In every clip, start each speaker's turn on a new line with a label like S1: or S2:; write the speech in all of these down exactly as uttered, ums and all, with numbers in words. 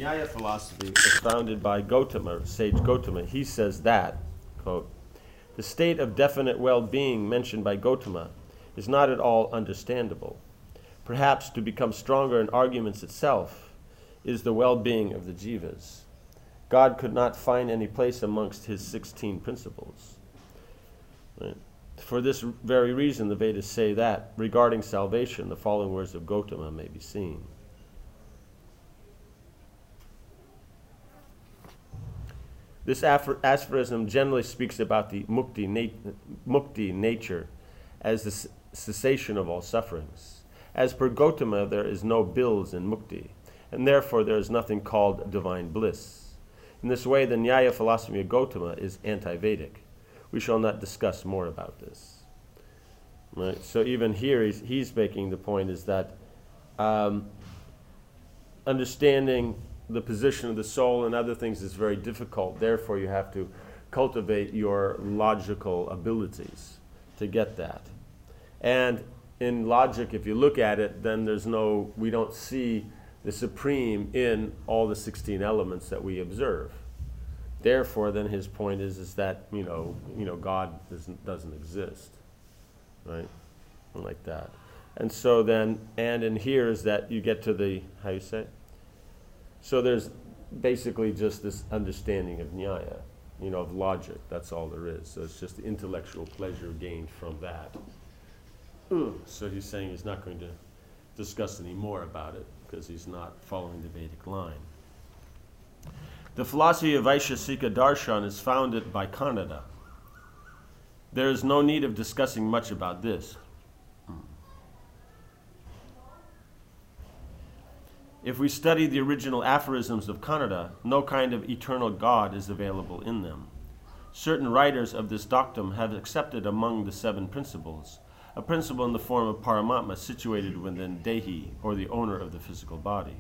S1: Nyaya philosophy was founded by Gautama, sage Gautama. He says that, quote, the state of definite well-being mentioned by Gautama is not at all understandable. Perhaps to become stronger in arguments itself is the well-being of the jivas. God could not find any place amongst his sixteen principles. Right? For this very reason, the Vedas say that, regarding salvation, the following words of Gautama may be seen. This aphorism generally speaks about the mukti, nat- mukti nature as the c- cessation of all sufferings. As per Gautama, there is no bills in mukti, and therefore there is nothing called divine bliss. In this way, the Nyaya philosophy of Gautama is anti-Vedic. We shall not discuss more about this. Right? So even here, he's, he's making the point is that um, understanding the position of the soul and other things is very difficult. Therefore, you have to cultivate your logical abilities to get that. And in logic, if you look at it, then there's no, we don't see the supreme in all the sixteen elements that we observe. Therefore, then his point is, is that, you know, you know, God doesn't, doesn't exist, right? Like that. And so then, and in here is that you get to the, how you say it? So there's basically just this understanding of Nyaya, you know, of logic. That's all there is. So it's just the intellectual pleasure gained from that. So he's saying he's not going to discuss any more about it because he's not following the Vedic line. The philosophy of Vaisheshika Darshan is founded by Kannada. There is no need of discussing much about this. If we study the original aphorisms of Kannada, no kind of eternal God is available in them. Certain writers of this doctrine have accepted among the seven principles a principle in the form of Paramatma situated within Dehi, or the owner of the physical body,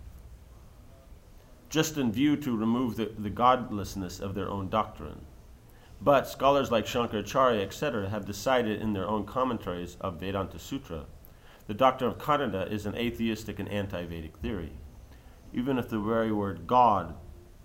S1: just in view to remove the, the godlessness of their own doctrine. But scholars like Shankaracharya, et cetera, have decided in their own commentaries of Vedanta Sutra the doctrine of Kannada is an atheistic and anti-Vedic theory. Even if the very word God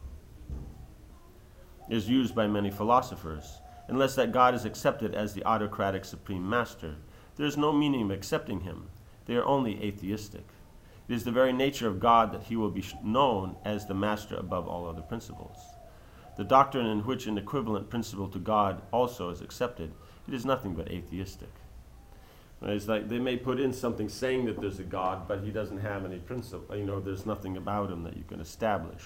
S1: is used by many philosophers, unless that God is accepted as the autocratic supreme master, there is no meaning of accepting him. They are only atheistic. It is the very nature of God that he will be known as the master above all other principles. The doctrine in which an equivalent principle to God also is accepted, it is nothing but atheistic. Right? It's like they may put in something saying that there's a God, but he doesn't have any principle. You know, there's nothing about him that you can establish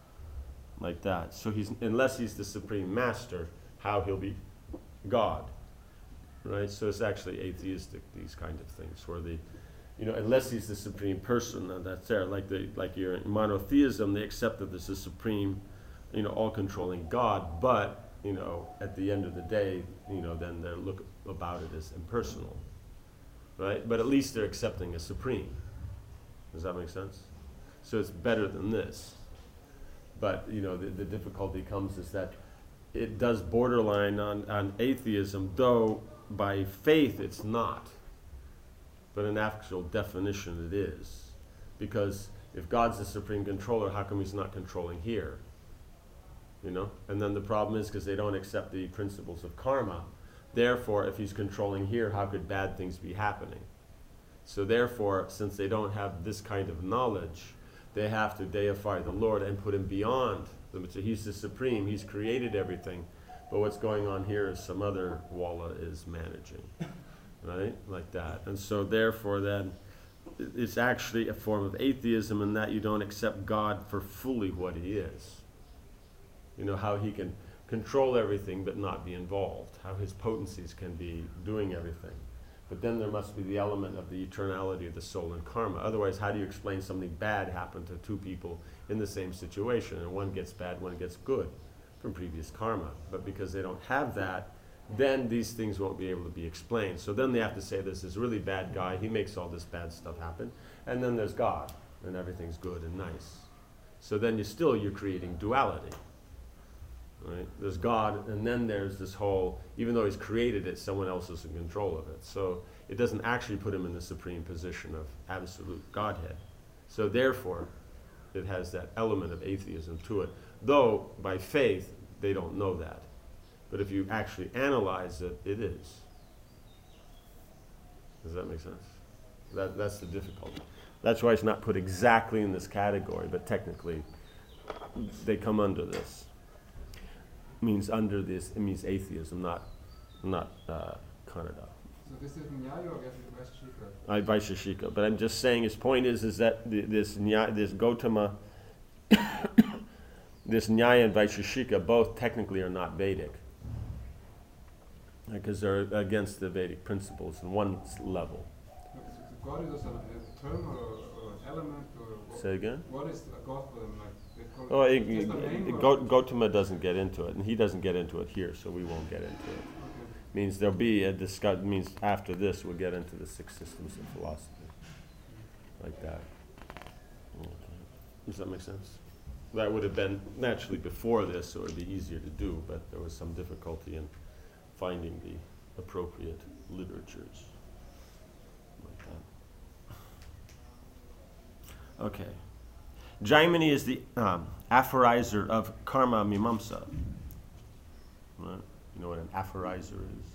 S1: like that. So he's, unless he's the supreme master, how he'll be God, right? So it's actually atheistic, these kind of things, where the, you know, unless he's the supreme person, uh, that's there. Like the, like your monotheism, they accept that there's a supreme, you know, all-controlling God, but, you know, at the end of the day, you know, then they look about it as impersonal, right? But at least they're accepting a supreme. Does that make sense? So it's better than this. But, you know, the, the difficulty comes is that it does borderline on, on atheism, though by faith it's not. But in actual definition it is. Because if God's the supreme controller, how come he's not controlling here? You know? And then the problem is because they don't accept the principles of karma. Therefore, if he's controlling here, how could bad things be happening? So therefore, since they don't have this kind of knowledge, they have to deify the Lord and put him beyond. So he's the supreme, he's created everything, but what's going on here is some other walla is managing, right? Like that. And so therefore then, it's actually a form of atheism in that you don't accept God for fully what he is. You know, how he can control everything but not be involved, how his potencies can be doing everything. But then there must be the element of the eternality of the soul and karma. Otherwise, how do you explain something bad happened to two people in the same situation, and one gets bad, one gets good from previous karma? But because they don't have that, then these things won't be able to be explained. So then they have to say, this is really bad guy, he makes all this bad stuff happen. And then there's God, and everything's good and nice. So then you still, you're creating duality. Right? There's God, and then there's this whole, even though he's created it, someone else is in control of it. So it doesn't actually put him in the supreme position of absolute Godhead. So therefore, it has that element of atheism to it. Though, by faith, they don't know that. But if you actually analyze it, it is. Does that make sense? That, that's the difficulty. That's why it's not put exactly in this category, but technically they come under this. It means under this, it means atheism, not not uh, Kannada.
S2: So this is Nyaya or Vaisheshika?
S1: I Vaisheshika, but I'm just saying his point is is that the, this Nyaya, this Gautama, this Nyaya and Vaisheshika both technically are not Vedic, because they're against the Vedic principles in one level.
S2: So God is also a term or, or an element or what?
S1: Say again?
S2: What is a God for them? Like they call
S1: Oh,
S2: it,
S1: it,
S2: just a
S1: it,
S2: name
S1: it,
S2: or-
S1: Gaut- Gautama doesn't get into it, and he doesn't get into it here, so we won't get into it.
S2: Okay.
S1: Means there'll be a discuss. Means after this we'll get into the six systems of philosophy, like that. Okay. Does that make sense? That would have been naturally before this, so it would be easier to do, but there was some difficulty in finding the appropriate literatures. Like that. Okay. Jaimini is the um, aphorizer of Karma Mimamsa. Right? You know what an aphorizer is?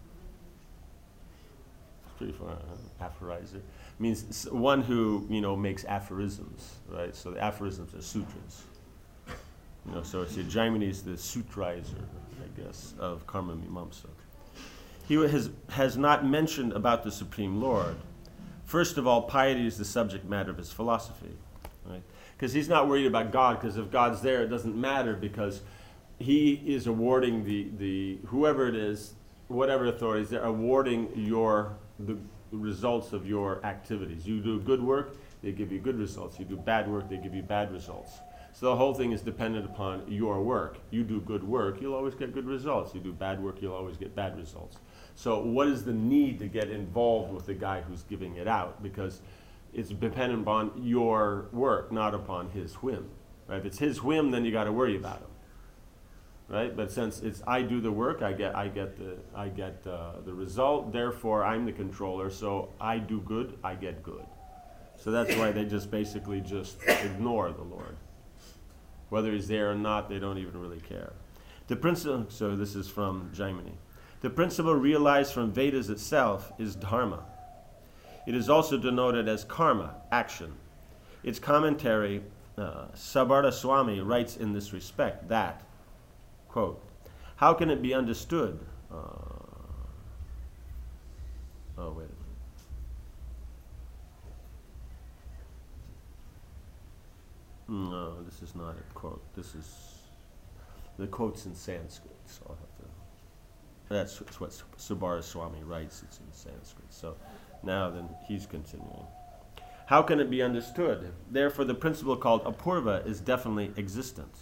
S1: It's pretty fun, huh? Aphorizer means s- one who, you know, makes aphorisms, right? So the aphorisms are sutras. You know, so it's Jaimini is the sutraizer, I guess, of Karma Mimamsa. He has, has not mentioned about the Supreme Lord. First of all, piety is the subject matter of his philosophy, right? Because he's not worried about God, because if God's there, it doesn't matter, because he is awarding the, the whoever it is, whatever authorities, they're awarding your the results of your activities. You do good work, they give you good results. You do bad work, they give you bad results. So the whole thing is dependent upon your work. You do good work, you'll always get good results. You do bad work, you'll always get bad results. So what is the need to get involved with the guy who's giving it out? Because it's dependent upon your work, not upon his whim. Right? If it's his whim, then you got to worry about him. Right? But since it's I do the work, I get I get the I get uh, the result. Therefore, I'm the controller. So I do good, I get good. So that's why they just basically just ignore the Lord, whether he's there or not. They don't even really care. The principle. So this is from Jaimini. The principle realized from Vedas itself is dharma. It is also denoted as karma, action. Its commentary, uh, Sabharta Swami writes in this respect that, quote, how can it be understood? Uh, oh, wait a minute. No, this is not a quote. This is, the quote's in Sanskrit, so I'll have to, that's, that's what Sabharta Swami writes, it's in Sanskrit. So now then he's continuing. How can it be understood? Therefore, the principle called apurva is definitely existent.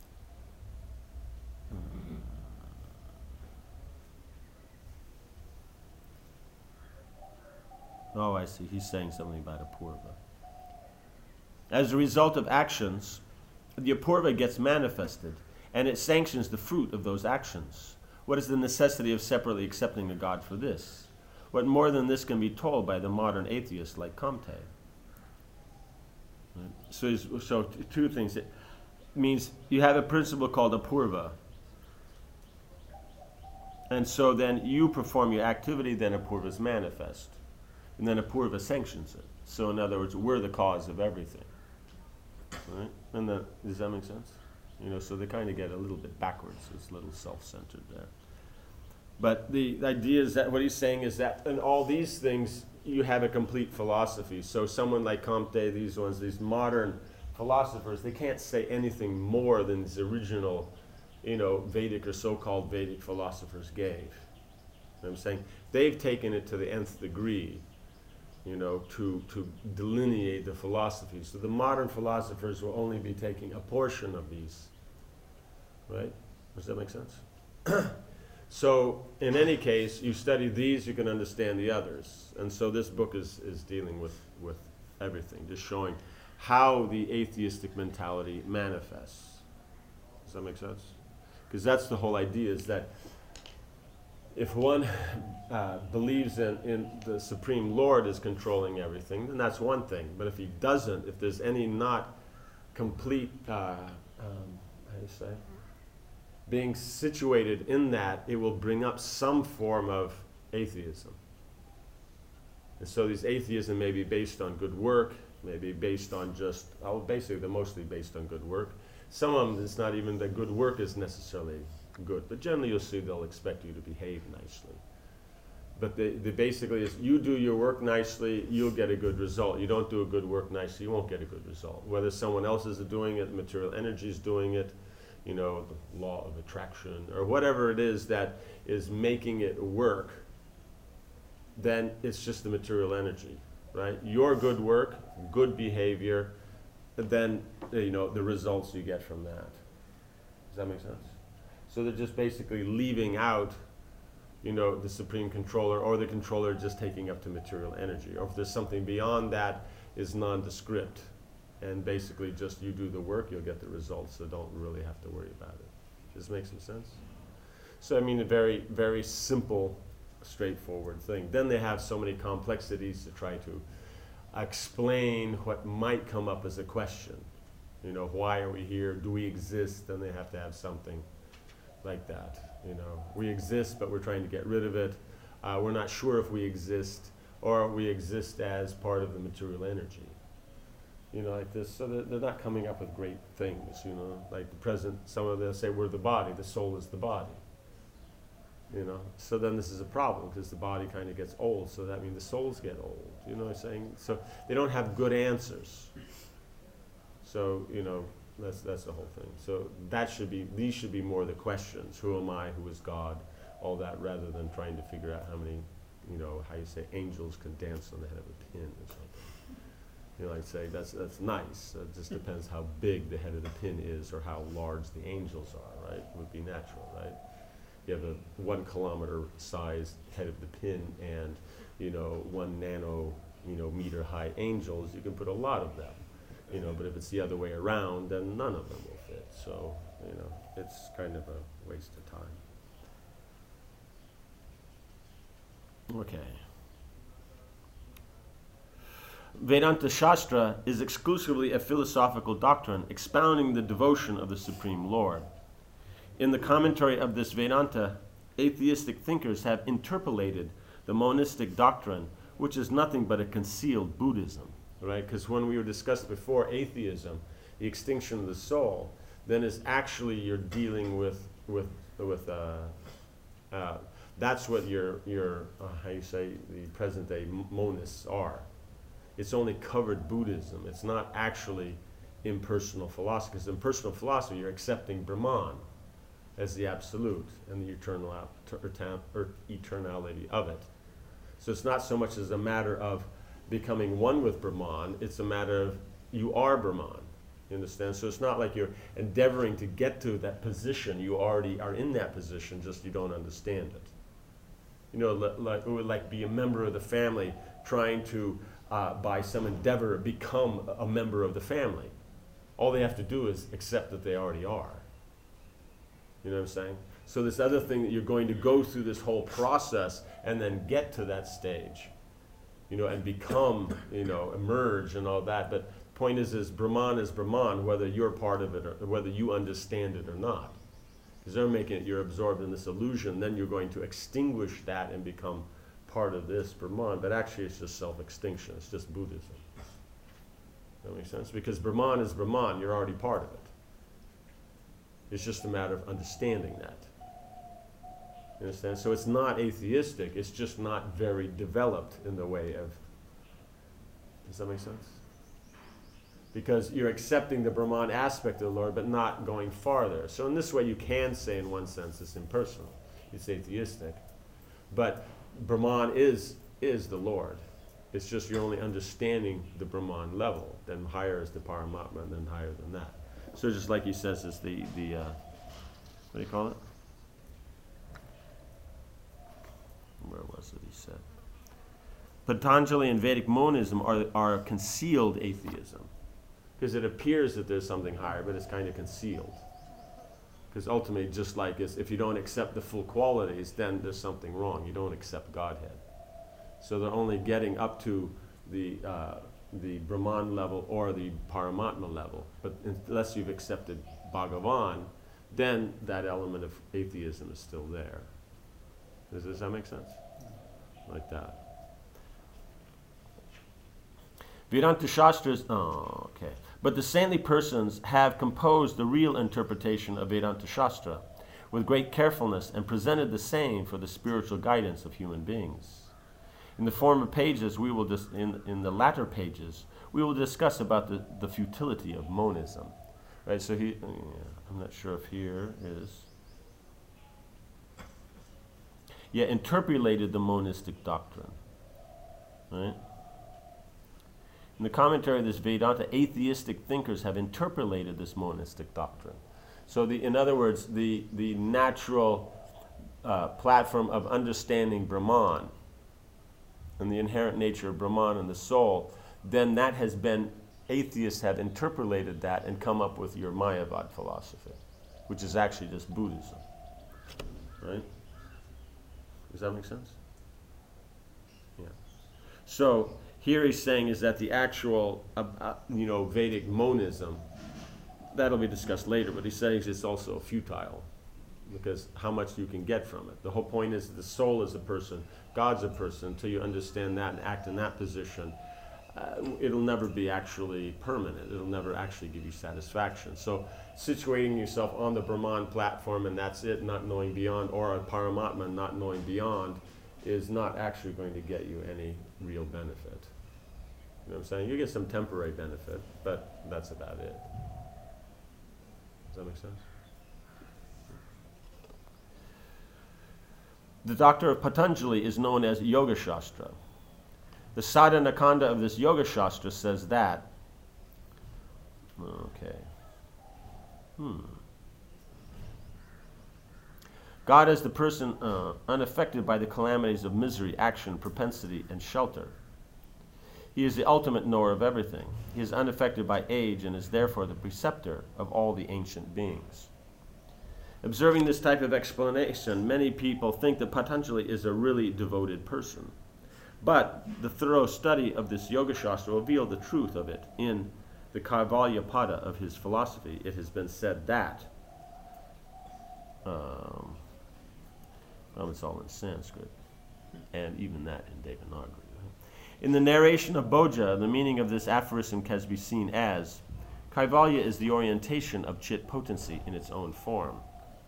S1: Oh, I see. He's saying something about apurva. As a result of actions, the apurva gets manifested, and it sanctions the fruit of those actions. What is the necessity of separately accepting a God for this? What more than this can be told by the modern atheist like Comte? Right? So, so t- two things. It means you have a principle called apurva, and so then you perform your activity, then apurva is manifest, and then apurva sanctions it. So in other words, we're the cause of everything. Right? And the, does that make sense? You know, so they kind of get a little bit backwards. It's a little self-centered there. But the, the idea is that what he's saying is that in all these things, you have a complete philosophy. So someone like Comte, these ones, these modern philosophers, they can't say anything more than these original, you know, Vedic or so-called Vedic philosophers gave. You know what I'm saying? They've taken it to the nth degree, you know, to, to delineate the philosophy. So the modern philosophers will only be taking a portion of these. Right? Does that make sense? So, in any case, you study these, you can understand the others. And so this book is, is dealing with, with everything, just showing how the atheistic mentality manifests. Does that make sense? Because that's the whole idea, is that if one uh, believes in, in the Supreme Lord is controlling everything, then that's one thing. But if he doesn't, if there's any not complete, uh, um, how do you say, being situated in that, it will bring up some form of atheism. And so these atheism may be based on good work, maybe based on just, oh, basically they're mostly based on good work. Some of them, it's not even that good work is necessarily good, but generally you'll see they'll expect you to behave nicely. But they, they basically is, you do your work nicely, you'll get a good result. You don't do a good work nicely, you won't get a good result. Whether someone else is doing it, material energy is doing it, you know, the law of attraction, or whatever it is that is making it work, then it's just the material energy, right? Your good work, good behavior, then, you know, the results you get from that. Does that make sense? So they're just basically leaving out, you know, the supreme controller, or the controller just taking up to material energy. Or if there's something beyond that, is nondescript. And basically just you do the work, you'll get the results, so don't really have to worry about it. Does this make some sense? So I mean, a very, very simple, straightforward thing. Then they have so many complexities to try to explain what might come up as a question. You know, why are we here? Do we exist? Then they have to have something like that. You know, we exist, but we're trying to get rid of it. Uh, we're not sure if we exist, or we exist as part of the material energy. You know, like this. So they're, they're not coming up with great things. You know, like the present. Some of them say we're the body. The soul is the body. You know, so then this is a problem because the body kind of gets old. So that means the souls get old. You know what I'm saying? So they don't have good answers. So you know, that's that's the whole thing. So that should be these should be more the questions: who am I? Who is God? All that, rather than trying to figure out how many, you know, how you say angels can dance on the head of a pin or something. You know, I'd say that's that's nice. It just depends how big the head of the pin is or how large the angels are. Right? It would be natural, right? You have a one kilometer size head of the pin and, you know, one nano, you know, meter high angels, you can put a lot of them, you know, but if it's the other way around, then none of them will fit. So, you know, it's kind of a waste of time. Okay. Vedanta Shastra is exclusively a philosophical doctrine expounding the devotion of the Supreme Lord. In the commentary of this Vedanta, atheistic thinkers have interpolated the monistic doctrine, which is nothing but a concealed Buddhism, right? Because when we were discussed before atheism, the extinction of the soul, then is actually you're dealing with with with uh, uh, that's what your your uh, how you say the present day monists are. It's only covered Buddhism. It's not actually impersonal philosophy. Because impersonal philosophy, you're accepting Brahman as the absolute and the eternal or eternality of it. So it's not so much as a matter of becoming one with Brahman, it's a matter of you are Brahman. You understand? So it's not like you're endeavoring to get to that position. You already are in that position, just you don't understand it. You know, like it would like be a member of the family trying to, uh, by some endeavor, become a member of the family. All they have to do is accept that they already are. You know what I'm saying? So this other thing that you're going to go through this whole process and then get to that stage, you know, and become, you know, emerge and all that. But the point is, is Brahman is Brahman, whether you're part of it or whether you understand it or not. Because they're making it, you're absorbed in this illusion, then you're going to extinguish that and become part of this Brahman. But actually it's just self-extinction, it's just Buddhism. That makes sense? Because Brahman is Brahman, you're already part of it. It's just a matter of understanding that. You understand? So it's not atheistic, it's just not very developed in the way of, does that make sense? Because you're accepting the Brahman aspect of the Lord, but not going farther. So in this way you can say in one sense it's impersonal, it's atheistic. But Brahman is, is the Lord. It's just you're only understanding the Brahman level. Then higher is the Paramatma, and then higher than that. So just like he says, it's the, the uh, what do you call it? Where was it he said? Patanjali and Vedic monism are, are concealed atheism. Because it appears that there's something higher, but it's kind of concealed. Because ultimately, just like it's, if you don't accept the full qualities, then there's something wrong. You don't accept Godhead. So they're only getting up to the, uh, the Brahman level or the Paramatma level. But unless you've accepted Bhagavan, then that element of atheism is still there. Does, does that make sense? Like that. Vedanta Shastras, oh, okay. But the saintly persons have composed the real interpretation of Vedanta Shastra with great carefulness and presented the same for the spiritual guidance of human beings. In the former pages, we will dis- in, in the latter pages, we will discuss about the, the futility of monism. Right, so he, yeah, I'm not sure if here is, yeah, interpolated the monistic doctrine, right? In the commentary of this Vedanta, atheistic thinkers have interpolated this monistic doctrine. So, the, in other words, the, the natural uh, platform of understanding Brahman and the inherent nature of Brahman and the soul, then that has been, atheists have interpolated that and come up with your Mayavad philosophy, which is actually just Buddhism. Right? Does that make sense? Yeah. So, here he's saying is that the actual, uh, uh, you know, Vedic monism, that'll be discussed later, but he's saying it's also futile, because how much you can get from it. The whole point is the soul is a person, God's a person. Until you understand that and act in that position, uh, it'll never be actually permanent. It'll never actually give you satisfaction. So situating yourself on the Brahman platform and that's it, not knowing beyond, or a Paramatma not knowing beyond, is not actually going to get you any real benefit. You know what I'm saying? You get some temporary benefit, but that's about it. Does that make sense? The doctor of Patanjali is known as Yoga Shastra. The Sadhana Kanda of this Yoga Shastra says that. Okay. Hmm. God is the person uh, unaffected by the calamities of misery, action, propensity, and shelter. He is the ultimate knower of everything. He is unaffected by age and is therefore the preceptor of all the ancient beings. Observing this type of explanation, many people think that Patanjali is a really devoted person. But the thorough study of this Yoga Shastra revealed the truth of it. In the Kaivalya Pada of his philosophy, it has been said that, um, well, it's all in Sanskrit, and even that in Devanagari. In the narration of Bhoja, the meaning of this aphorism can be seen as, Kaivalya is the orientation of Chit potency in its own form.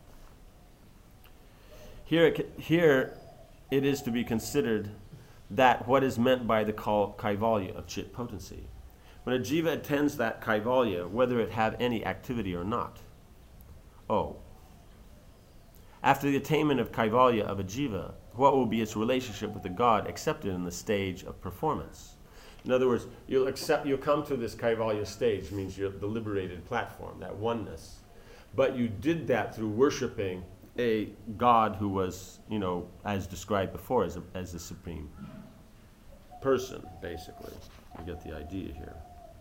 S1: Here it, here it is to be considered that what is meant by the Kaivalya of Chit potency. When a jiva attends that Kaivalya, whether it have any activity or not. Oh. After the attainment of Kaivalya of a jiva, what will be its relationship with the God accepted in the stage of performance? In other words, you'll accept, you'll come to this Kaivalya stage, means you're the liberated platform, that oneness. But you did that through worshiping a God who was, you know, as described before, as a, as the supreme person, basically. You get the idea here.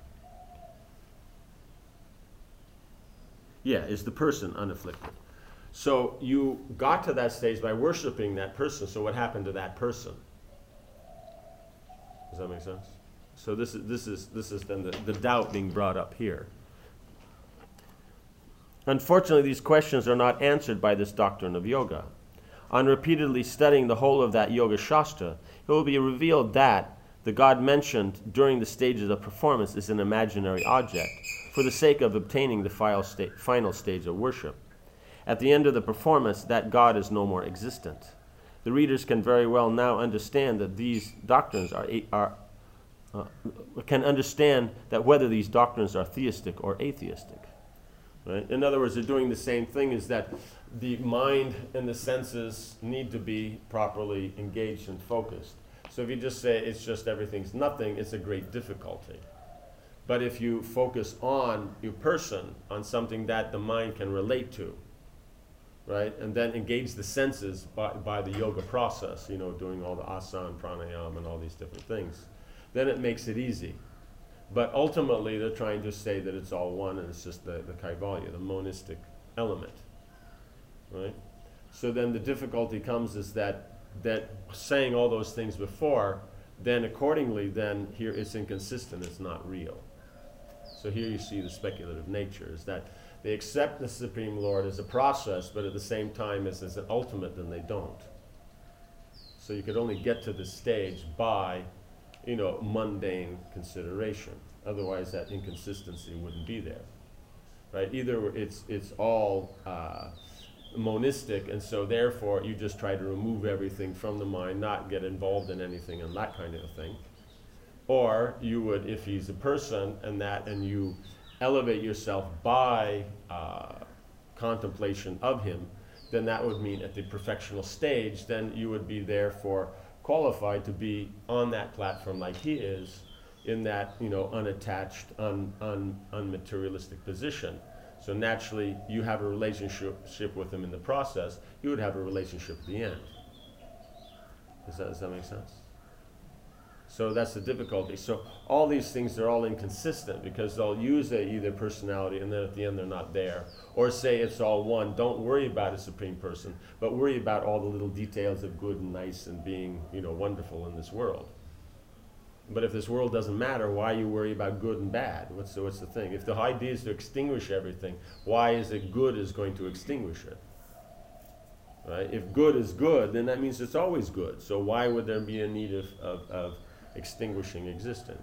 S1: Yeah, is the person unafflicted. So you got to that stage by worshiping that person. So what happened to that person? Does that make sense? So this is this is this is then the, the doubt being brought up here. Unfortunately, these questions are not answered by this doctrine of yoga. On repeatedly studying the whole of that Yoga Shastra, it will be revealed that the God mentioned during the stages of performance is an imaginary object for the sake of obtaining the final, sta- final stage of worship. At the end of the performance, that God is no more existent. The readers can very well now understand that these doctrines are, are uh, can understand that whether these doctrines are theistic or atheistic. Right? In other words, they're doing the same thing, is that the mind and the senses need to be properly engaged and focused. So if you just say it's just everything's nothing, it's a great difficulty. But if you focus on your person, on something that the mind can relate to, right, and then engage the senses by, by the yoga process, you know, doing all the asana, pranayama, and all these different things, then it makes it easy. But ultimately, they're trying to say that it's all one, and it's just the, the kaivalya, the monistic element, right? So then the difficulty comes is that that saying all those things before then accordingly, then here it's inconsistent, it's not real. So here you see the speculative nature, is that they accept the Supreme Lord as a process, but at the same time as, as an ultimate, then they don't. So you could only get to this stage by, you know, mundane consideration. Otherwise that inconsistency wouldn't be there, right? Either it's, it's all uh, monistic, and so therefore you just try to remove everything from the mind, not get involved in anything and that kind of a thing. Or you would, if he's a person and that, and you elevate yourself by uh, contemplation of him, then that would mean at the perfectional stage, then you would be therefore qualified to be on that platform like he is, in that, you know, unattached, un, un, unmaterialistic position. So naturally, you have a relationship with him in the process, you would have a relationship at the end. Does that, does that make sense? So that's the difficulty. So all these things are all inconsistent, because they'll use a, either personality and then at the end they're not there. Or say it's all one. Don't worry about a supreme person, but worry about all the little details of good and nice and being, you know, wonderful in this world. But if this world doesn't matter, why you worry about good and bad? What's the, what's the thing? If the idea is to extinguish everything, why is it good is going to extinguish it? Right? If good is good, then that means it's always good. So why would there be a need of, of, of extinguishing existence?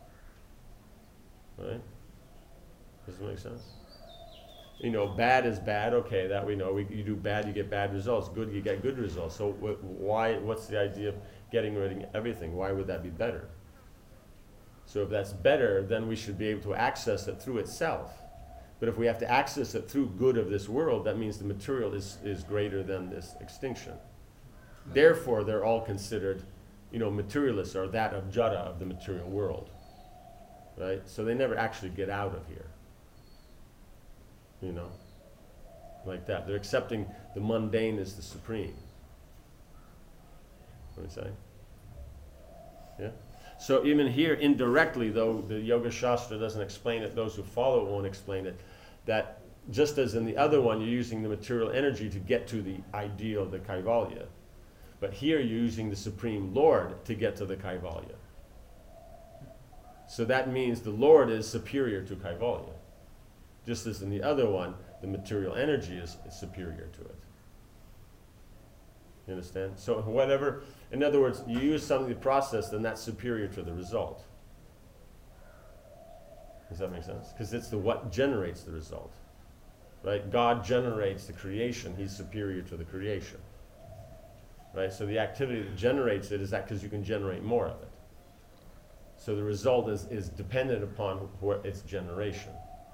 S1: Right? Does it make sense? You know, bad is bad. Okay, that we know. We, you do bad, you get bad results. Good, you get good results. So wh why? What's the idea of getting rid of everything? Why would that be better? So if that's better, then we should be able to access it through itself. But if we have to access it through good of this world, that means the material is, is greater than this extinction. Therefore, they're all considered, you know, materialists, or that of jada, of the material world. Right? So they never actually get out of here. You know? Like that. They're accepting the mundane as the supreme. What do you say? Yeah? So even here, indirectly, though the Yoga Shastra doesn't explain it, those who follow it won't explain it, that just as in the other one, you're using the material energy to get to the ideal, the Kaivalya. But here you're using the Supreme Lord to get to the Kaivalya. So that means the Lord is superior to Kaivalya. Just as in the other one, the material energy is, is superior to it. You understand? So whatever, in other words, you use something to process, then that's superior to the result. Does that make sense? Because it's the what generates the result. Right? God generates the creation. He's superior to the creation. Right? So the activity that generates it is that because you can generate more of it. So the result is, is dependent upon wh its generation.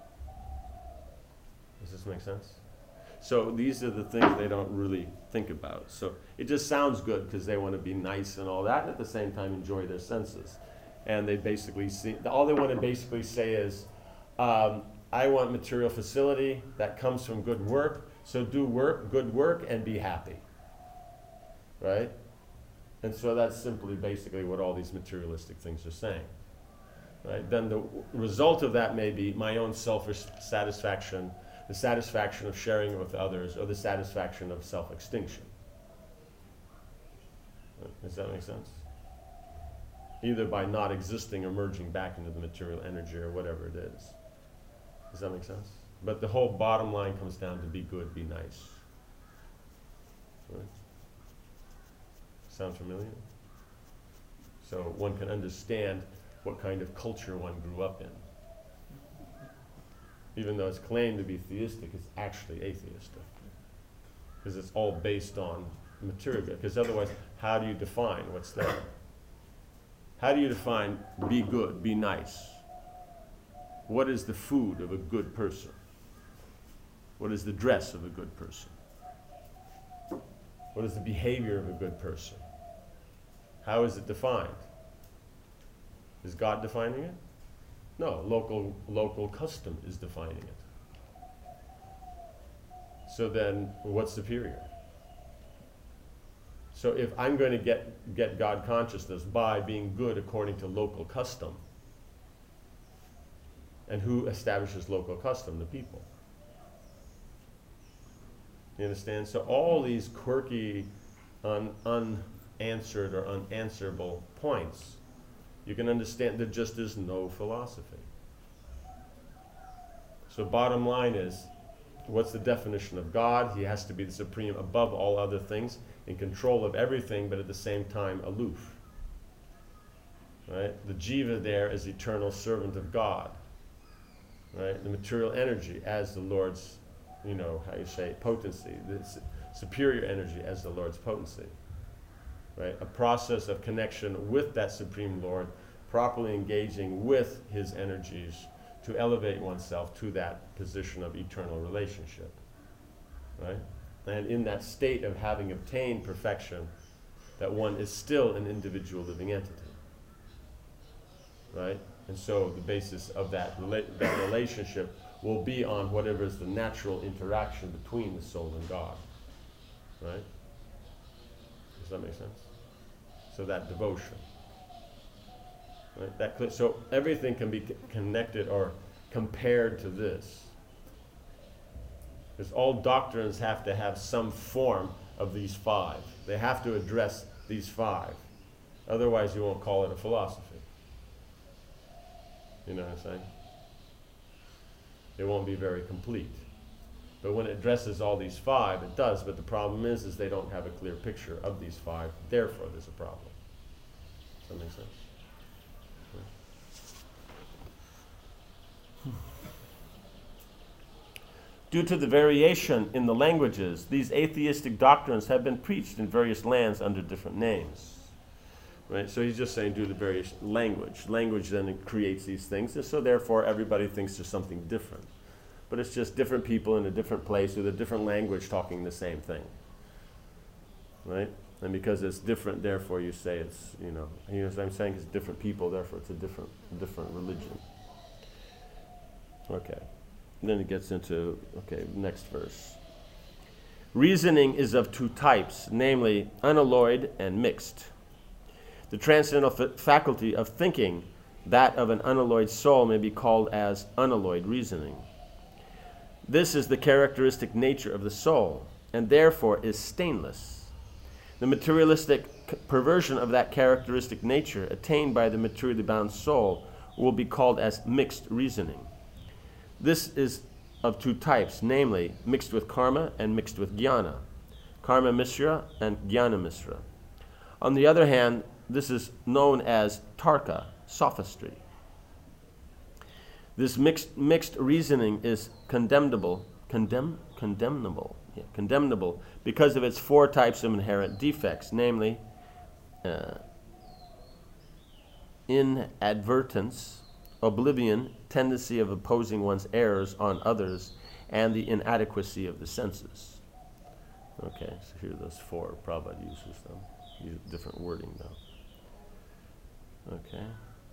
S1: Does this make sense? So these are the things they don't really think about. So it just sounds good because they want to be nice and all that, and at the same time enjoy their senses. And they basically see, all they want to basically say is, um, I want material facility that comes from good work, so do work, good work, and be happy. Right? And so that's simply basically what all these materialistic things are saying. Right? Then the result of that may be my own selfish satisfaction, the satisfaction of sharing it with others, or the satisfaction of self-extinction. Does that make sense? Either by not existing or merging back into the material energy or whatever it is. Does that make sense? But the whole bottom line comes down to be good, be nice. Right? Sound familiar? So one can understand what kind of culture one grew up in. Even though it's claimed to be theistic, it's actually atheistic. Because it's all based on material. Because otherwise, how do you define what's there? How do you define be good, be nice? What is the food of a good person? What is the dress of a good person? What is the behavior of a good person? How is it defined? Is God defining it? No, local, local custom is defining it. So then, what's superior? So if I'm going to get, get God consciousness by being good according to local custom, and who establishes local custom? The people. You understand? So all these quirky, un, un, answered or unanswerable points, you can understand there just is no philosophy. So bottom line is, what's the definition of God? He has to be the supreme above all other things, in control of everything, but at the same time aloof. Right? The jiva there is eternal servant of God. Right? The material energy as the Lord's, you know, how you say, potency. The su- superior energy as the Lord's potency. Right? A process of connection with that Supreme Lord, properly engaging with his energies to elevate oneself to that position of eternal relationship. Right? And in that state of having obtained perfection, that one is still an individual living entity. Right? And so the basis of that, rela- that relationship will be on whatever is the natural interaction between the soul and God. Right? Does that make sense? So that devotion. Right? That cl- so everything can be c- connected or compared to this. Because all doctrines have to have some form of these five. They have to address these five. Otherwise you won't call it a philosophy. You know what I'm saying? It won't be very complete. But when it addresses all these five, it does. But the problem is, is they don't have a clear picture of these five. Therefore, there's a problem. Does that make sense? Yeah. Due to the variation in the languages, these atheistic doctrines have been preached in various lands under different names. Right? So he's just saying due to various language. Language then it creates these things, and so therefore everybody thinks there's something different. But it's just different people in a different place with a different language talking the same thing. Right? And because it's different, therefore you say it's, you know, you know what I'm saying? It's different people, therefore it's a different, different religion. Okay. And then it gets into, okay, next verse. Reasoning is of two types, namely unalloyed and mixed. The transcendental f- faculty of thinking, that of an unalloyed soul, may be called as unalloyed reasoning. This is the characteristic nature of the soul, and therefore is stainless. The materialistic c- perversion of that characteristic nature attained by the materially bound soul will be called as mixed reasoning. This is of two types, namely mixed with karma and mixed with jnana, karma mishra and jnana mishra. On the other hand, this is known as tarka, sophistry. This mixed mixed reasoning is condemnable, condemn, condemnable, yeah, condemnable because of its four types of inherent defects, namely uh, inadvertence, oblivion, tendency of opposing one's errors on others, and the inadequacy of the senses. Okay, so here are those four. Prabhupada uses them. Use different wording though. Okay.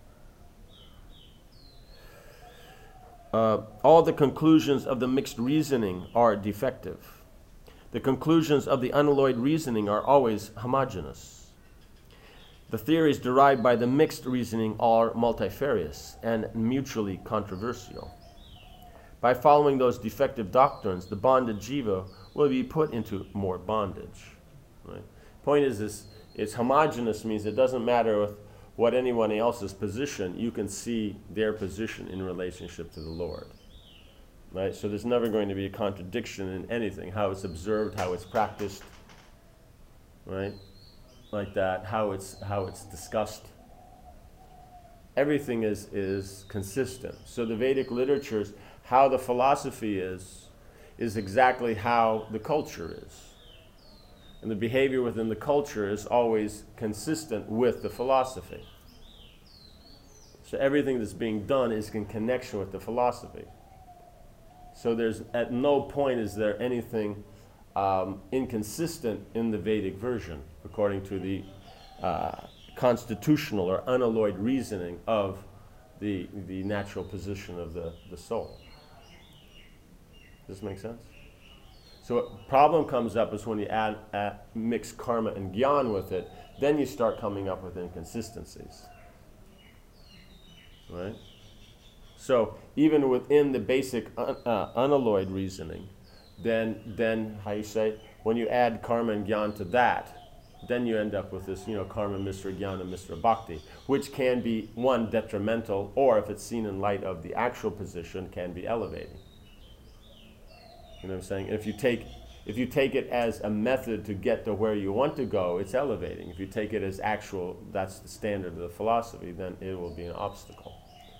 S1: Uh, all the conclusions of the mixed reasoning are defective. The conclusions of the unalloyed reasoning are always homogeneous. The theories derived by the mixed reasoning are multifarious and mutually controversial. By following those defective doctrines, the bonded jiva will be put into more bondage. Right? Point is, this, it's homogeneous means it doesn't matter with what anyone else's position, you can see their position in relationship to the Lord. Right? So there's never going to be a contradiction in anything, how it's observed, how it's practiced, right? Like that, how it's how it's discussed. Everything is, is consistent. So the Vedic literatures, how the philosophy is, is exactly how the culture is. And the behavior within the culture is always consistent with the philosophy. So everything that's being done is in connection with the philosophy. So there's at no point is there anything um, inconsistent in the Vedic version, according to the uh, constitutional or unalloyed reasoning of the, the natural position of the, the soul. Does this make sense? So a problem comes up is when you add, add mix karma and gyan with it, then you start coming up with inconsistencies. Right? So even within the basic un, uh, unalloyed reasoning, then, then, how you say, when you add karma and gyan to that, then you end up with this, you know, karma, Mishra Jnana, Mishra Bhakti, which can be, one, detrimental, or if it's seen in light of the actual position, can be elevating. You know what I'm saying? If you take, if you take it as a method to get to where you want to go, it's elevating. If you take it as actual, that's the standard of the philosophy, then it will be an obstacle.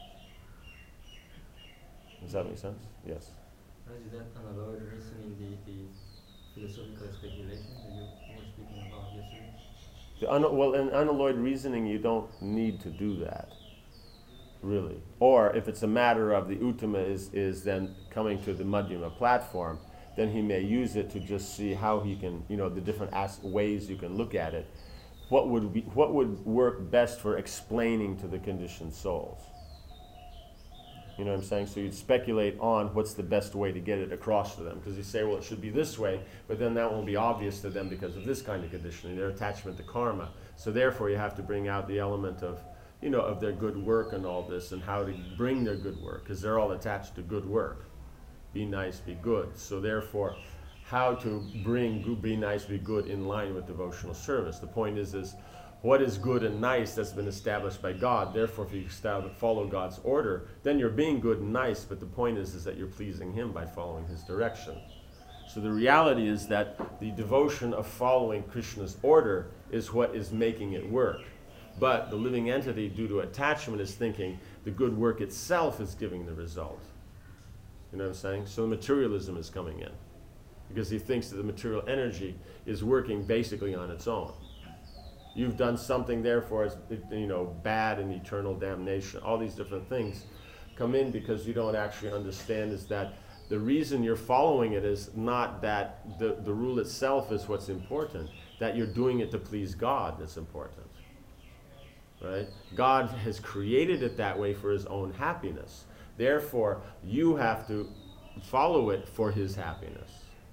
S1: Does that make sense? Yes.
S3: Is that unalloyed reasoning the, the philosophical speculation that you were speaking about yesterday?
S1: The un- well, in unalloyed reasoning, you don't need to do that, really. Or if it's a matter of the Uttama is, is then coming to the Madhyama platform, then he may use it to just see how he can, you know, the different as- ways you can look at it. What would be, what would work best for explaining to the conditioned souls? You know what I'm saying? So you'd speculate on what's the best way to get it across to them. Because you say, well, it should be this way, but then that won't be obvious to them because of this kind of conditioning, their attachment to karma. So therefore you have to bring out the element of, you know, of their good work and all this, and how to bring their good work, because they're all attached to good work. Be nice, be good. So therefore, how to bring be nice, be good in line with devotional service. The point is, is what is good and nice that's been established by God. Therefore, if you follow God's order, then you're being good and nice, but the point is, is that you're pleasing Him by following His direction. So the reality is that the devotion of following Krishna's order is what is making it work. But the living entity, due to attachment, is thinking the good work itself is giving the result. You know what I'm saying? So materialism is coming in, because he thinks that the material energy is working basically on its own. You've done something, therefore it's, you know, bad and eternal damnation. All these different things come in because you don't actually understand is that the reason you're following it is not that the, the rule itself is what's important, that you're doing it to please God that's important. Right? God has created it that way for His own happiness. Therefore, you have to follow it for His happiness.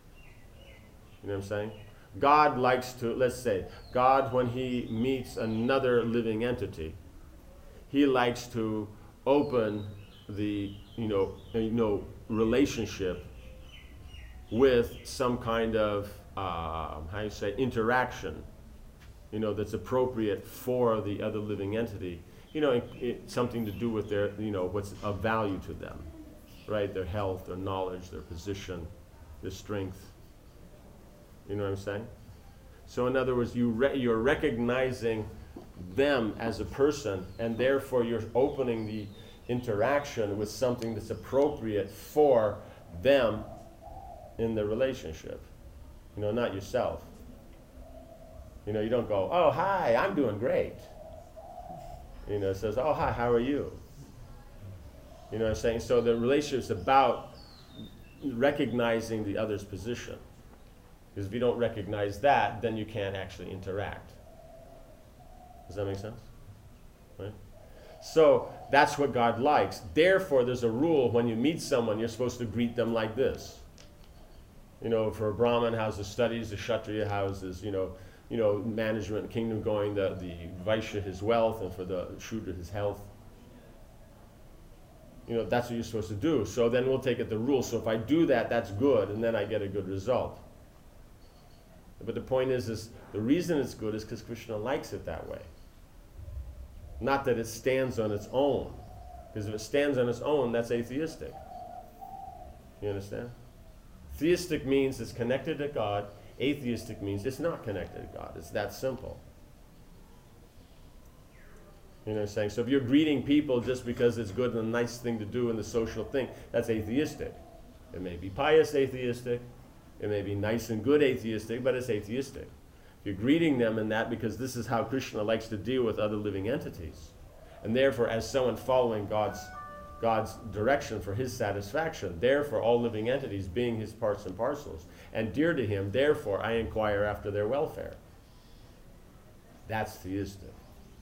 S1: You know what I'm saying? God likes to, let's say, God, when He meets another living entity, He likes to open the, you know, you know, relationship with some kind of, uh, how you say, interaction, you know, that's appropriate for the other living entity. You know, it, it, something to do with their, you know, what's of value to them, right? Their health, their knowledge, their position, their strength. You know what I'm saying? So in other words, you re- you're recognizing them as a person, and therefore you're opening the interaction with something that's appropriate for them in the relationship. You know, not yourself. You know, you don't go, oh, hi, I'm doing great. You know, it says, oh, hi, how are you? You know what I'm saying? So the relationship's about recognizing the other's position. Because if you don't recognize that, then you can't actually interact. Does that make sense? Right? So that's what God likes. Therefore, there's a rule: when you meet someone, you're supposed to greet them like this. You know, for a Brahmin, how's the studies? The Kshatriya, how's his, you know, you know, management, kingdom going? The, the Vaishya, his wealth, and for the Shudra, his health. You know, that's what you're supposed to do. So then we'll take it the rule. So if I do that, that's good, and then I get a good result. But the point is, is the reason it's good is because Krishna likes it that way. Not that it stands on its own. Because if it stands on its own, that's atheistic. You understand? Theistic means it's connected to God. Atheistic means it's not connected to God. It's that simple. You know what I'm saying? So if you're greeting people just because it's good and a nice thing to do and the social thing, that's atheistic. It may be pious atheistic. It may be nice and good atheistic, but it's atheistic. You're greeting them in that because this is how Krishna likes to deal with other living entities. And therefore, as someone following God's, God's direction for His satisfaction, therefore all living entities being His parts and parcels, and dear to Him, therefore I inquire after their welfare. That's theistic.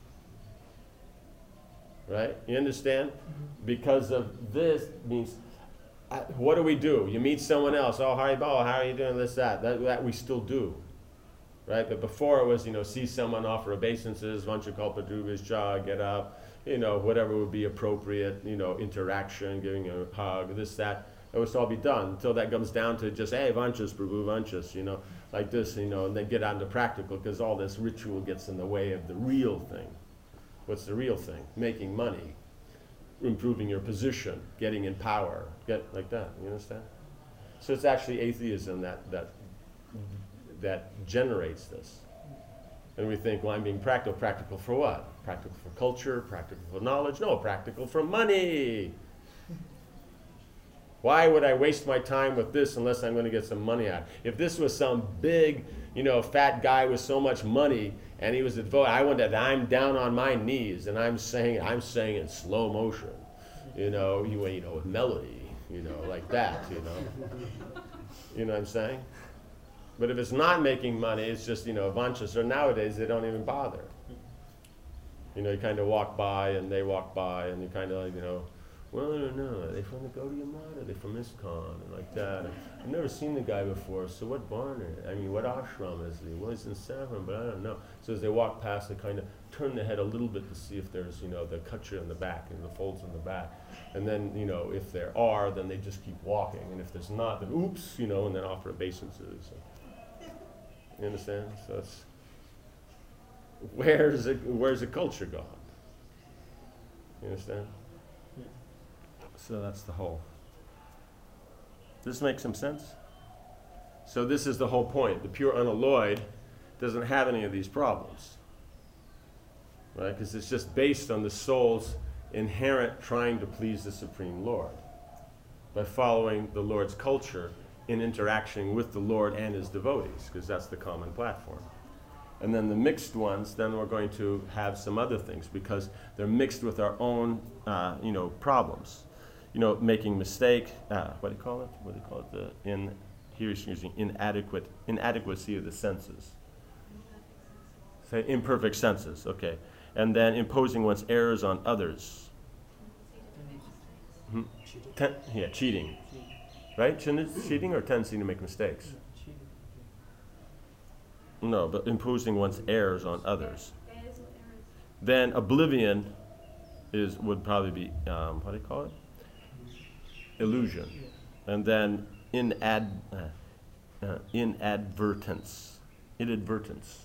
S1: Right? You understand? Because of this means, uh, what do we do? You meet someone else, oh, hi, Bo, how are you doing, this, that. that. That we still do. Right? But before it was, you know, see someone, offer obeisances, vanchakalpadrubhishcha, cha, get up, you know, whatever would be appropriate, you know, interaction, giving a hug, this, that. it was all be done, until that comes down to just, hey, vanchas, prabhu, vanchas, you know, like this, you know, and then get on to practical, because all this ritual gets in the way of the real thing. What's the real thing? Making money, improving your position, getting in power, get like that, you understand? So it's actually atheism that, that, that generates this. And we think, well, I'm being practical. Practical for what? Practical for culture, practical for knowledge? No, practical for money. Why would I waste my time with this unless I'm going to get some money out? If this was some big, you know, fat guy with so much money and he was devoted, I wanted, I'm down on my knees and I'm saying, I'm saying in slow motion, you know, you, you know, with melody, you know, like that, you know. You know what I'm saying? But if it's not making money, it's just, you know, vanchas, or nowadays they don't even bother. You know, you kind of walk by and they walk by and you kind of like, you know, well, I don't know, are they from the Gaudiya Math? Are they from ISKCON? And like that. And I've never seen the guy before, so what barn are, I mean, what ashram is he? Well, he's in Saffron, but I don't know. So as they walk past, they kind of turn the head a little bit to see if there's, you know, the kachra in the back and the folds in the back. And then, you know, if there are, then they just keep walking. And if there's not, then oops, you know, and then offer obeisances. You understand? So it's, where's the, where's the culture gone? You understand? So that's the whole. Does this make some sense? So this is the whole point. The pure unalloyed doesn't have any of these problems. Right? Because it's just based on the soul's inherent trying to please the Supreme Lord by following the Lord's culture in interaction with the Lord and his devotees, because that's the common platform. And then the mixed ones, then we're going to have some other things, because they're mixed with our own, uh, you know, problems. You know, making mistake, uh, what do you call it? What do you call it? The in, here he's using inadequate, inadequacy of the senses. Say imperfect senses, okay. And then imposing one's errors on others. Hmm? Ten, yeah, cheating. Right? Shouldn't it cheating or tendency to make mistakes? No, but imposing one's errors on others. Then oblivion is would probably be, um, what do you call it? Illusion. And then inad, uh, uh, inadvertence. Inadvertence.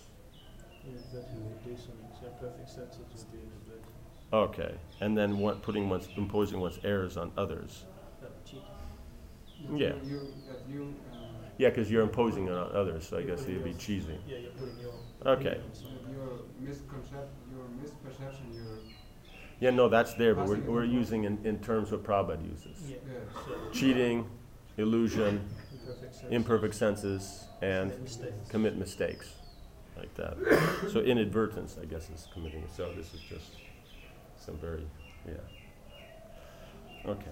S1: Okay. And then what, putting one's, imposing one's errors on others. Yeah.
S2: You, that you, uh,
S1: Yeah, because you're imposing it on others, so I guess it'd be cheesy.
S4: Yeah, you're putting your.
S1: Okay.
S2: your misconception, your misperception, your
S1: Yeah, no, that's there, but we're, we're using in, in terms what Prabhupada uses.
S4: Yeah.
S2: yeah.
S4: So
S1: Cheating, illusion,
S4: imperfect sense.
S1: imperfect senses, and
S4: And mistakes.
S1: commit mistakes, like that. So inadvertence, I guess, is committing it. So this is just some very, yeah. Okay.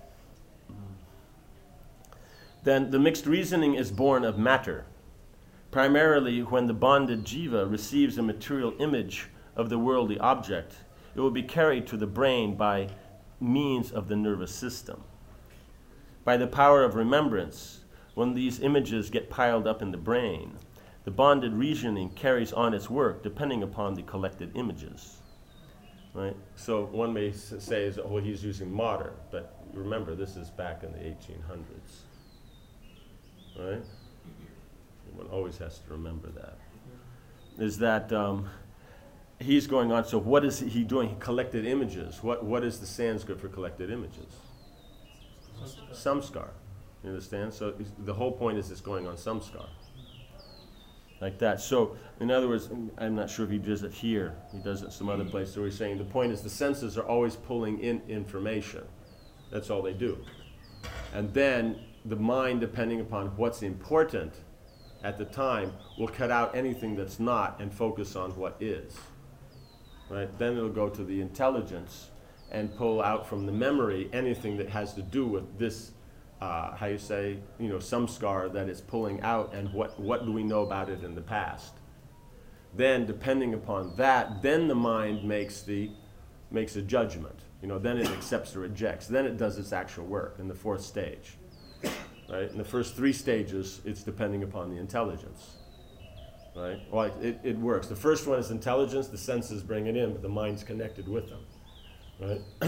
S1: Then the mixed reasoning is born of matter. Primarily, when the bonded jiva receives a material image of the worldly object, it will be carried to the brain by means of the nervous system. By the power of remembrance, when these images get piled up in the brain, the bonded reasoning carries on its work depending upon the collected images. Right? So one may s- say, is, oh, he's using modern, but remember, this is back in the eighteen hundreds. Right? One always has to remember that. Is that um, he's going on, so what is he doing? He collected images. What What is the Sanskrit for collected images? Samskar. You understand? So is- the whole point is it's going on samskar. Like that. So, in other words, I'm not sure if he does it here. He does it some other place. So he's saying the point is the senses are always pulling in information. That's all they do. And then the mind, depending upon what's important at the time, will cut out anything that's not and focus on what is. Right? Then it'll go to the intelligence and pull out from the memory anything that has to do with this, uh, how you say, you know, samskar that it's pulling out, and what, what do we know about it in the past. Then, depending upon that, then the mind makes the makes a judgment. You know, then it accepts or rejects. Then it does its actual work in the fourth stage. Right? In the first three stages, it's depending upon the intelligence. Right? Well, it, it works. The first one is intelligence. The senses bring it in, but the mind's connected with them. Right?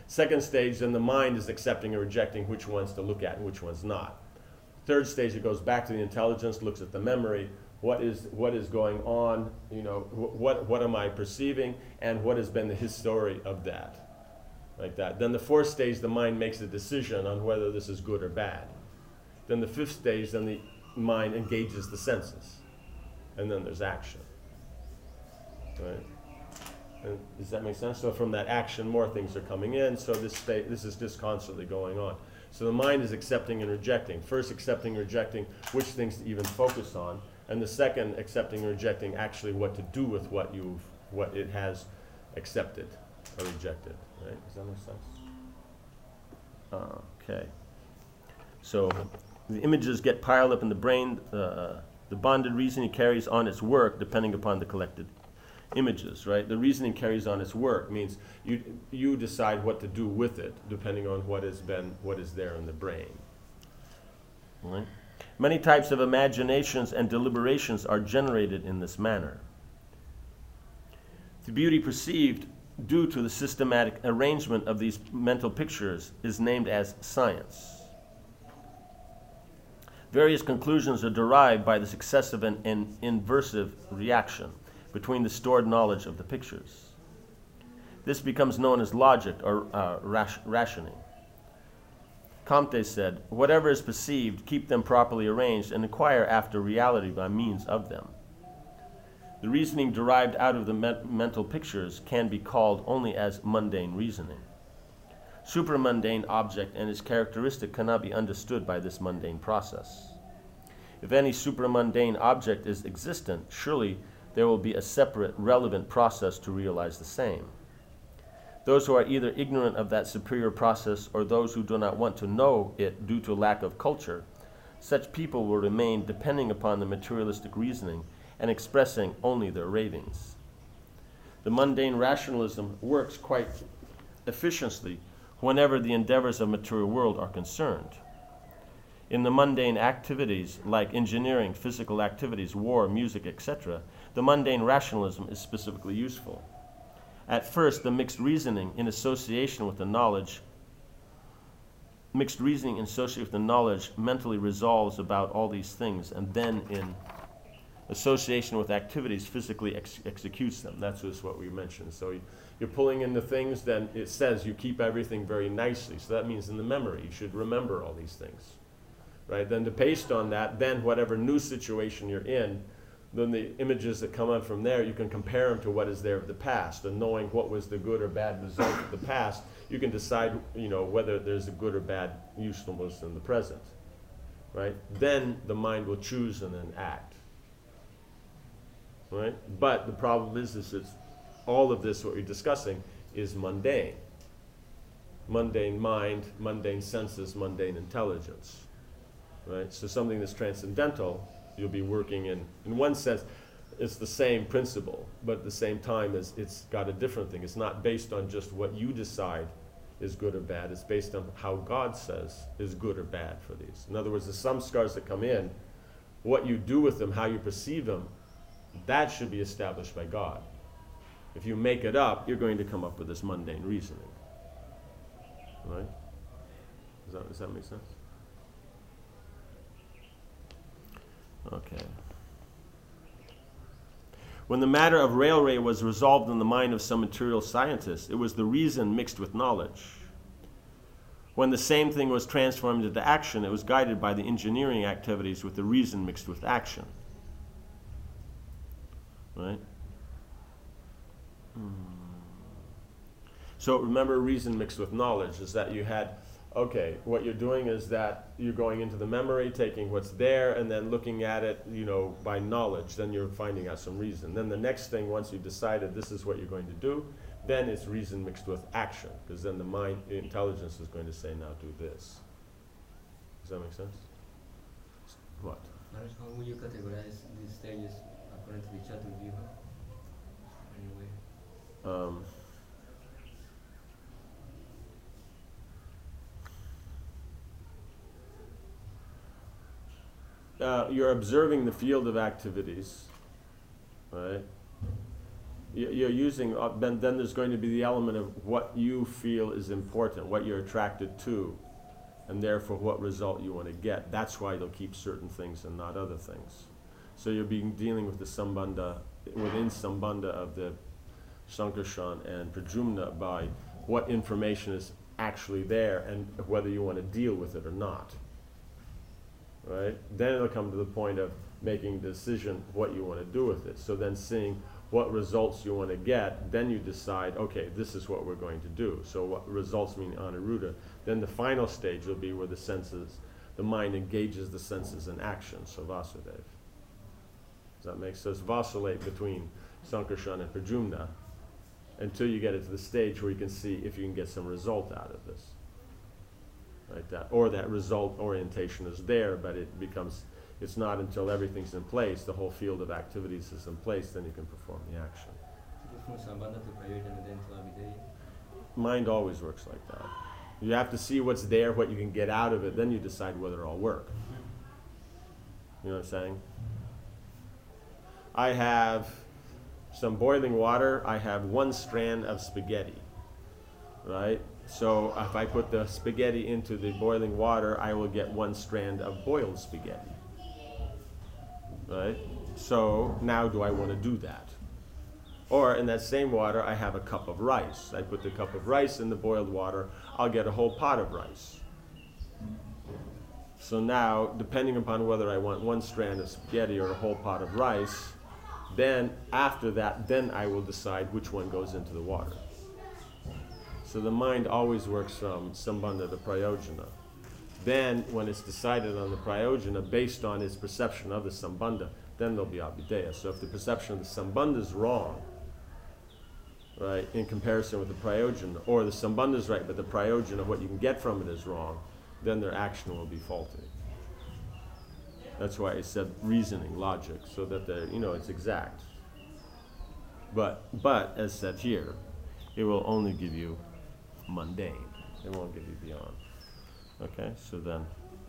S1: Second stage, then the mind is accepting and rejecting which ones to look at and which ones not. Third stage, it goes back to the intelligence, looks at the memory. What is what is going on? You know, wh- what what am I perceiving, and what has been the history of that, like that. Then the fourth stage, the mind makes a decision on whether this is good or bad. Then the fifth stage, then the mind engages the senses, and then there's action. Right? And does that make sense? So from that action, more things are coming in. So this sta- this is just constantly going on. So the mind is accepting and rejecting. First, accepting and rejecting which things to even focus on, and the second, accepting and rejecting actually what to do with what you've what it has accepted or rejected. Right? Does that make sense? Okay. So the images get piled up in the brain. Uh, the bonded reasoning carries on its work depending upon the collected images, right? The reasoning carries on its work, means you you decide what to do with it depending on what has been what is there in the brain. Right? Many types of imaginations and deliberations are generated in this manner. The beauty perceived due to the systematic arrangement of these mental pictures is named as science. Various conclusions are derived by the successive and, and inversive reaction between the stored knowledge of the pictures. This becomes known as logic or uh, ration- rationing. Comte said, whatever is perceived, keep them properly arranged and inquire after reality by means of them. The reasoning derived out of the me- mental pictures can be called only as mundane reasoning. Supramundane object and its characteristic cannot be understood by this mundane process. If any supramundane object is existent, surely there will be a separate, relevant process to realize the same. Those who are either ignorant of that superior process or those who do not want to know it due to lack of culture, such people will remain depending upon the materialistic reasoning and expressing only their ravings. The mundane rationalism works quite efficiently whenever the endeavors of material world are concerned. In the mundane activities like engineering, physical activities, war, music, et cetera, the mundane rationalism is specifically useful. At first, the mixed reasoning in association with the knowledge, mixed reasoning in association with the knowledge mentally resolves about all these things, and then in association with activities physically ex- executes them. That's just what we mentioned. So you, you're pulling in the things, then it says you keep everything very nicely. So that means in the memory, you should remember all these things. Right? Then to based on that, then whatever new situation you're in, then the images that come up from there, you can compare them to what is there of the past. And knowing what was the good or bad result of the past, you can decide, you know, whether there's a good or bad usefulness in the present. Right? Then the mind will choose and then act. Right? But the problem is, is it's all of this, what we're discussing, is mundane. Mundane mind, mundane senses, mundane intelligence. Right? So something that's transcendental, you'll be working in, in one sense, it's the same principle, but at the same time, it's, it's got a different thing. It's not based on just what you decide is good or bad. It's based on how God says is good or bad for these. In other words, the samskars that come in, what you do with them, how you perceive them, that should be established by God. If you make it up, you're going to come up with this mundane reasoning. Right? Does that, does that make sense? Okay. When the matter of railway was resolved in the mind of some material scientists, it was the reason mixed with knowledge. When the same thing was transformed into action, it was guided by the engineering activities with the reason mixed with action. Right? Hmm. So remember, reason mixed with knowledge is that you had, okay, what you're doing is that you're going into the memory, taking what's there, and then looking at it, you know, by knowledge. Then you're finding out some reason. Then the next thing, once you've decided this is what you're going to do, then it's reason mixed with action, because then the mind, the intelligence is going to say, now do this. Does that make sense? What?
S3: Maharaj, how would you categorize these stages according to the Chaturviha? Anyway.
S1: Um, Uh, you're observing the field of activities, right? y- you're using, uh, then, then there's going to be the element of what you feel is important, what you're attracted to, and therefore what result you want to get. That's why you'll keep certain things and not other things. So you're being dealing with the sambandha, within sambandha of the Sankarshan and Pradyumna by what information is actually there and whether you want to deal with it or not. Right? Then it'll come to the point of making a decision what you want to do with it. So then seeing what results you want to get, then you decide, okay, this is what we're going to do. So what results mean Anuruddha. Then the final stage will be where the senses, the mind engages the senses in action, so Vasudeva. Does that make sense? Vacillate between Sankarshan and Pradyumna until you get it to the stage where you can see if you can get some result out of this. Like that. Or that result orientation is there, but it becomes, it's not until everything's in place, the whole field of activities is in place, then you can perform the action. Mind always works like that. You have to see what's there, what you can get out of it, then you decide whether it'll work. You know what I'm saying? I have some boiling water, I have one strand of spaghetti, right? So if I put the spaghetti into the boiling water, I will get one strand of boiled spaghetti, right? So now do I want to do that? Or in that same water, I have a cup of rice. I put the cup of rice in the boiled water, I'll get a whole pot of rice. So now, depending upon whether I want one strand of spaghetti or a whole pot of rice, then after that, then I will decide which one goes into the water. So the mind always works from sambandha to prayojana. Then when it's decided on the prayojana based on its perception of the sambandha, then there'll be abhideya. So if the perception of the sambandha is wrong, right, in comparison with the prayojana, or the sambandha is right, but the prayojana, what you can get from it is wrong, then their action will be faulty. That's why I said reasoning, logic, so that the, you know, it's exact. But, but as said here, it will only give you mundane. It won't give you beyond. Okay, so then.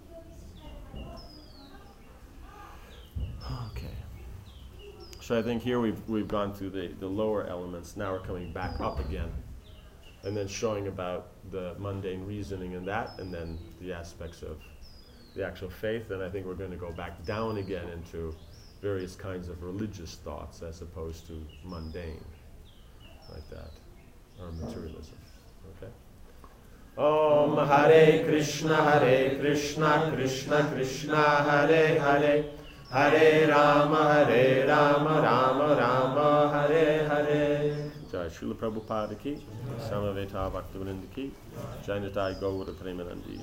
S1: Okay. So I think here we've we've gone through the, the lower elements. Now we're coming back up again, and then showing about the mundane reasoning in that, and then the aspects of the actual faith. And I think we're going to go back down again into various kinds of religious thoughts as opposed to mundane, like that, or materialism. Okay. Om Hare Krishna, Hare Krishna, Krishna Krishna, Hare Hare, Hare Rama, Hare Rama, Rama Rama, Hare Hare. Jai Srila Prabhupada ki, Samaveta Bhaktivinoda ki, Jai Nitai Gaura Premanandi.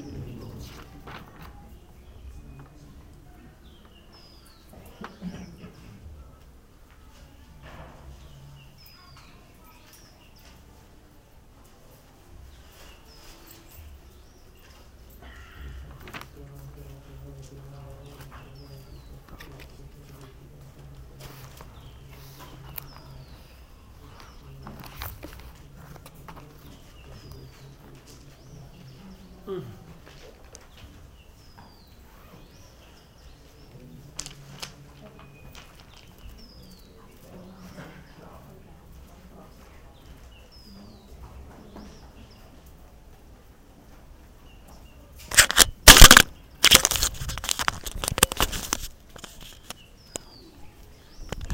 S1: Mm.